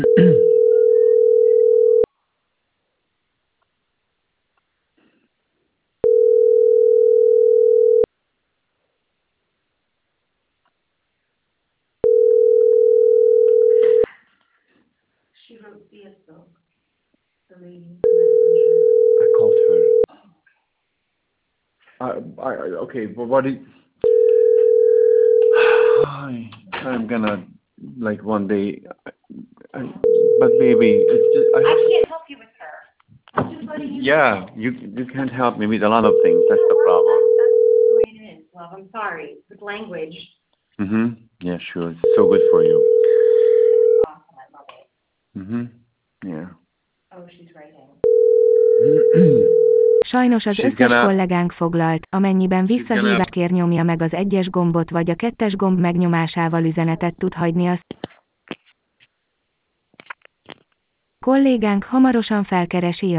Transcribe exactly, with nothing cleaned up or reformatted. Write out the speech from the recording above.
She wrote Facebook, the lady, the messenger. I called her. I, I, okay, but what did... I, I'm gonna, like, one day... I, but baby, it's just... I, I can't help you with her. I'm just letting you yeah, know. you, you can't help me with a lot of things. That's the problem. That's the way it is, love. I'm sorry. With language. Mm-hmm. Yeah, sure. It's so good for you. It's awesome. I love it. Mm-hmm. Yeah. Oh, she's writing. Sajnos az She's összes gonna... kollégánk foglalt, amennyiben She's visszahívás gonna... kér nyomja meg az egyes gombot vagy a kettes gomb megnyomásával üzenetet tud hagyni a kollégánk hamarosan felkeresi